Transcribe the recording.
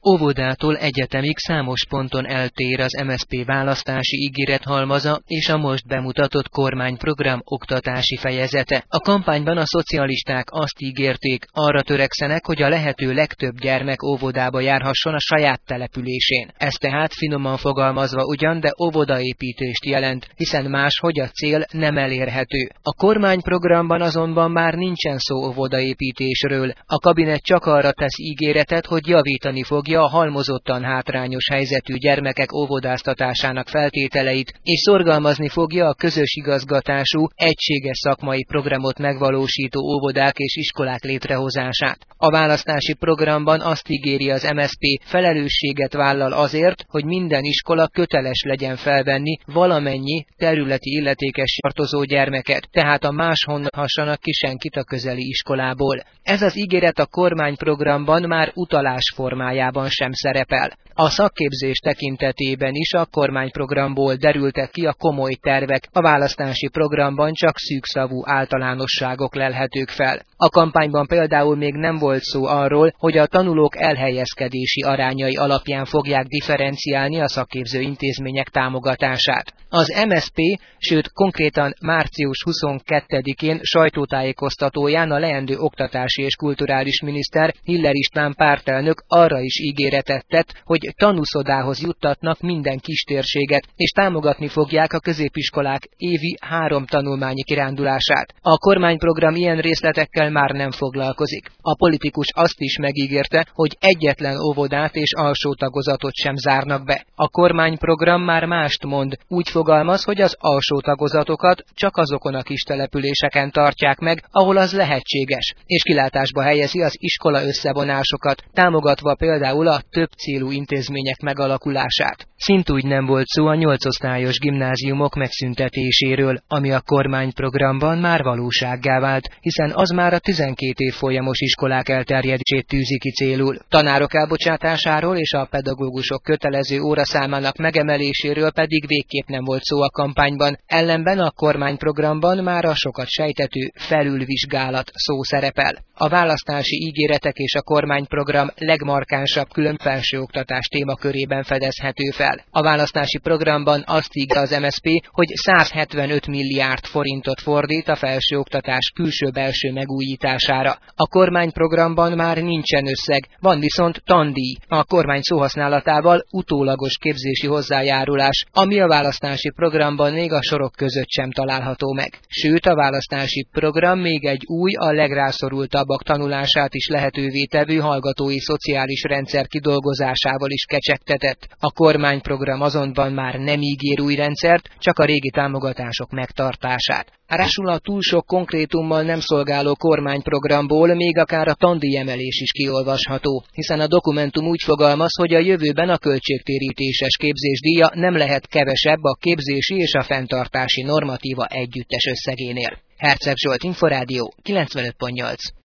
Óvodától egyetemig számos ponton eltér az MSZP választási ígérethalmaza és a most bemutatott kormányprogram oktatási fejezete. A kampányban a szocialisták azt ígérték, arra törekszenek, hogy a lehető legtöbb gyermek óvodába járhasson a saját településén. Ez tehát finoman fogalmazva ugyan, de óvodaépítést jelent, hiszen máshogy a cél nem elérhető. A kormányprogramban azonban már nincsen szó óvodaépítésről. A kabinet csak arra tesz ígéretet, hogy javítani fogja a halmozottan hátrányos helyzetű gyermekek óvodáztatásának feltételeit, és szorgalmazni fogja a közös igazgatású, egységes szakmai programot megvalósító óvodák és iskolák létrehozását. A választási programban azt ígéri az MSZP, felelősséget vállal azért, hogy minden iskola köteles legyen felvenni valamennyi területi illetékes tartozó gyermeket, tehát a máshonnan hassanak ki senkit a közeli iskolából. Ez az ígéret a kormányprogramban már utalás formájában sem szerepel. A szakképzés tekintetében is a kormányprogramból derültek ki a komoly tervek, a választási programban csak szűkszavú általánosságok lelhetők fel. A kampányban például még nem volt szó arról, hogy a tanulók elhelyezkedési arányai alapján fogják differenciálni a szakképző intézmények támogatását. Az MSZP, sőt konkrétan március 22-én sajtótájékoztatóján a leendő oktatási és kulturális miniszter Hiller István pártelnök arra is ígéretet tett, hogy tanúszodához juttatnak minden kistérséget, és támogatni fogják a középiskolák évi 3 tanulmányi kirándulását. A kormányprogram ilyen részletekkel már nem foglalkozik. A politikus azt is megígérte, hogy egyetlen óvodát és alsó tagozatot sem zárnak be. A kormányprogram már mást mond, úgy fogalmaz, hogy az alsó tagozatokat csak azokon a kis településeken tartják meg, ahol az lehetséges, és kilátásba helyezi az iskola összevonásokat, támogatva például a több célú intézmények megalakulását. Szintúgy nem volt szó a 8 osztályos gimnáziumok megszüntetéséről, ami a kormányprogramban már valósággá vált, hiszen az már a 12 évfolyamos iskolák elterjedését tűzi ki célul. Tanárok elbocsátásáról és a pedagógusok kötelező óraszámának megemeléséről pedig végképp nem volt szó a kampányban, ellenben a kormányprogramban már a sokat sejtető felülvizsgálat szó szerepel. A választási ígéretek és a kormányprogram legmarkánsabb külön felsőoktatás témakörében fedezhető fel. A választási programban azt ígéri az MSZP, hogy 175 milliárd forintot fordít a felsőoktatás külső-belső megújítására. A kormányprogramban már nincsen összeg, van viszont tandíj, a kormány szóhasználatával utólagos képzési hozzájárulás, ami a választási programban még a sorok között sem található meg. Sőt, a választási program még egy új, a legrászorultabbak tanulását is lehetővé tevő hallgatói szociális rendszer kidolgozásával is kecsegtetett. A kormányprogram azonban már nem ígér új rendszert, csak a régi támogatások megtartását. Ráadásul a túl sok konkrétummal nem szolgáló kormányprogramból még akár a tandíjemelés is kiolvasható, hiszen a dokumentum úgy fogalmaz, hogy a jövőben a költségtérítéses képzésdíja nem lehet kevesebb a képzési és a fenntartási normatíva együttes összegénél. Herceg Zsolt, Inforádió 95.8.